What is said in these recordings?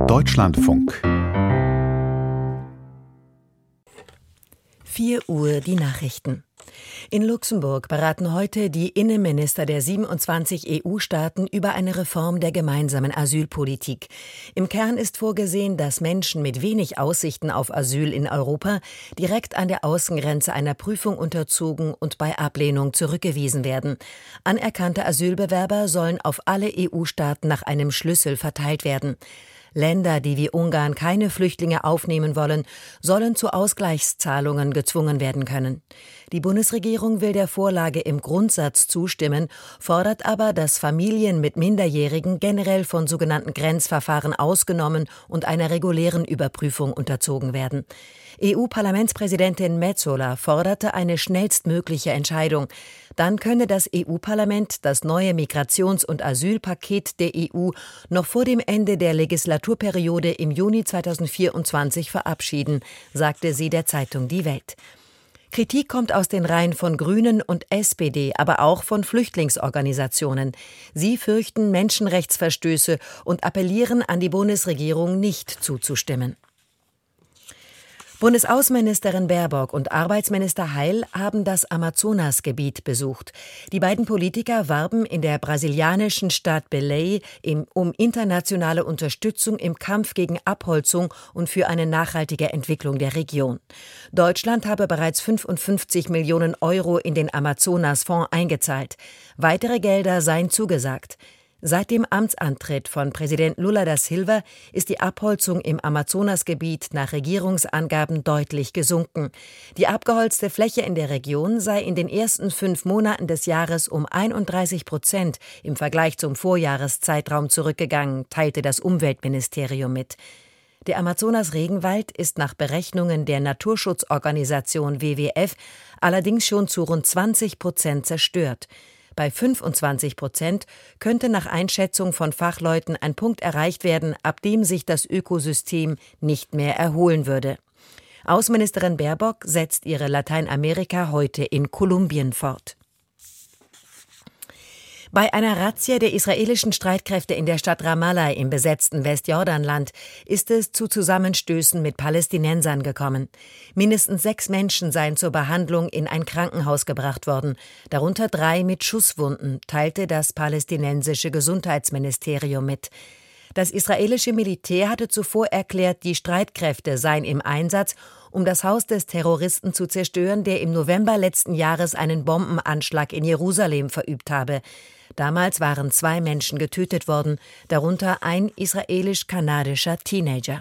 Deutschlandfunk. 4 Uhr die Nachrichten. In Luxemburg beraten heute die Innenminister der 27 EU-Staaten über eine Reform der gemeinsamen Asylpolitik. Im Kern ist vorgesehen, dass Menschen mit wenig Aussichten auf Asyl in Europa direkt an der Außengrenze einer Prüfung unterzogen und bei Ablehnung zurückgewiesen werden. Anerkannte Asylbewerber sollen auf alle EU-Staaten nach einem Schlüssel verteilt werden. Länder, die wie Ungarn keine Flüchtlinge aufnehmen wollen, sollen zu Ausgleichszahlungen gezwungen werden können. Die Bundesregierung will der Vorlage im Grundsatz zustimmen, fordert aber, dass Familien mit Minderjährigen generell von sogenannten Grenzverfahren ausgenommen und einer regulären Überprüfung unterzogen werden. EU-Parlamentspräsidentin Metsola forderte eine schnellstmögliche Entscheidung. Dann könne das EU-Parlament das neue Migrations- und Asylpaket der EU noch vor dem Ende der Legislaturperiode im Juni 2024 verabschieden, sagte sie der Zeitung Die Welt. Kritik kommt aus den Reihen von Grünen und SPD, aber auch von Flüchtlingsorganisationen. Sie fürchten Menschenrechtsverstöße und appellieren an die Bundesregierung, nicht zuzustimmen. Bundesaußenministerin Baerbock und Arbeitsminister Heil haben das Amazonasgebiet besucht. Die beiden Politiker warben in der brasilianischen Stadt Belém um internationale Unterstützung im Kampf gegen Abholzung und für eine nachhaltige Entwicklung der Region. Deutschland habe bereits 55 Millionen Euro in den Amazonasfonds eingezahlt. Weitere Gelder seien zugesagt. Seit dem Amtsantritt von Präsident Lula da Silva ist die Abholzung im Amazonasgebiet nach Regierungsangaben deutlich gesunken. Die abgeholzte Fläche in der Region sei in den ersten 5 Monaten des Jahres um 31% im Vergleich zum Vorjahreszeitraum zurückgegangen, teilte das Umweltministerium mit. Der Amazonas-Regenwald ist nach Berechnungen der Naturschutzorganisation WWF allerdings schon zu rund 20% zerstört. Bei 25% könnte nach Einschätzung von Fachleuten ein Punkt erreicht werden, ab dem sich das Ökosystem nicht mehr erholen würde. Außenministerin Baerbock setzt ihre Lateinamerika heute in Kolumbien fort. Bei einer Razzia der israelischen Streitkräfte in der Stadt Ramallah im besetzten Westjordanland ist es zu Zusammenstößen mit Palästinensern gekommen. Mindestens 6 Menschen seien zur Behandlung in ein Krankenhaus gebracht worden, darunter 3 mit Schusswunden, teilte das palästinensische Gesundheitsministerium mit. Das israelische Militär hatte zuvor erklärt, die Streitkräfte seien im Einsatz, um das Haus des Terroristen zu zerstören, der im November letzten Jahres einen Bombenanschlag in Jerusalem verübt habe. Damals waren 2 Menschen getötet worden, darunter ein israelisch-kanadischer Teenager.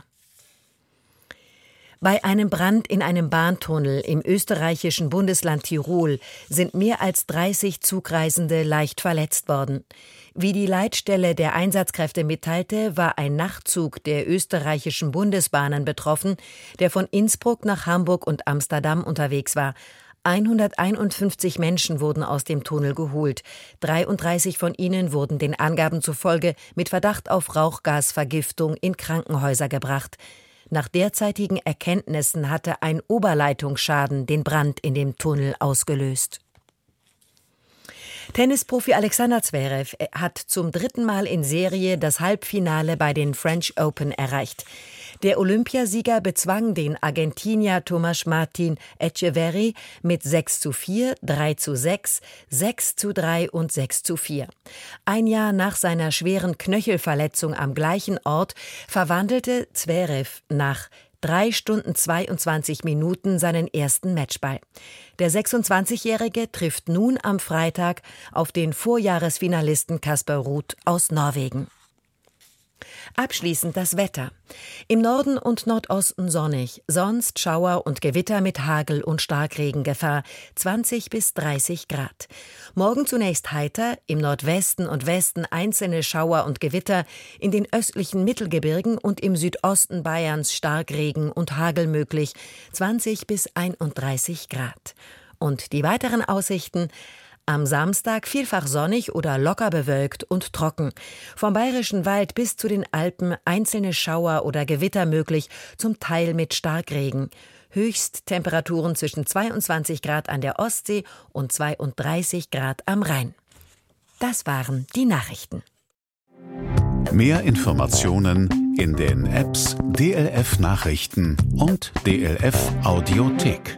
Bei einem Brand in einem Bahntunnel im österreichischen Bundesland Tirol sind mehr als 30 Zugreisende leicht verletzt worden. Wie die Leitstelle der Einsatzkräfte mitteilte, war ein Nachtzug der österreichischen Bundesbahnen betroffen, der von Innsbruck nach Hamburg und Amsterdam unterwegs war. 151 Menschen wurden aus dem Tunnel geholt. 33 von ihnen wurden den Angaben zufolge mit Verdacht auf Rauchgasvergiftung in Krankenhäuser gebracht. Nach derzeitigen Erkenntnissen hatte ein Oberleitungsschaden den Brand in dem Tunnel ausgelöst. Tennisprofi Alexander Zverev hat zum 3. Mal in Serie das Halbfinale bei den French Open erreicht. Der Olympiasieger bezwang den Argentinier Tomás Martín Etcheverry mit 6:4, 3:6, 6:3 und 6:4. Ein Jahr nach seiner schweren Knöchelverletzung am gleichen Ort verwandelte Zverev nach 3 Stunden 22 Minuten seinen ersten Matchball. Der 26-Jährige trifft nun am Freitag auf den Vorjahresfinalisten Casper Ruud aus Norwegen. Abschließend das Wetter. Im Norden und Nordosten sonnig, sonst Schauer und Gewitter mit Hagel und Starkregengefahr, 20 bis 30 Grad. Morgen zunächst heiter, im Nordwesten und Westen einzelne Schauer und Gewitter, in den östlichen Mittelgebirgen und im Südosten Bayerns Starkregen und Hagel möglich, 20 bis 31 Grad. Und die weiteren Aussichten: am Samstag vielfach sonnig oder locker bewölkt und trocken. Vom Bayerischen Wald bis zu den Alpen einzelne Schauer oder Gewitter möglich, zum Teil mit Starkregen. Höchsttemperaturen zwischen 22 Grad an der Ostsee und 32 Grad am Rhein. Das waren die Nachrichten. Mehr Informationen in den Apps DLF Nachrichten und DLF Audiothek.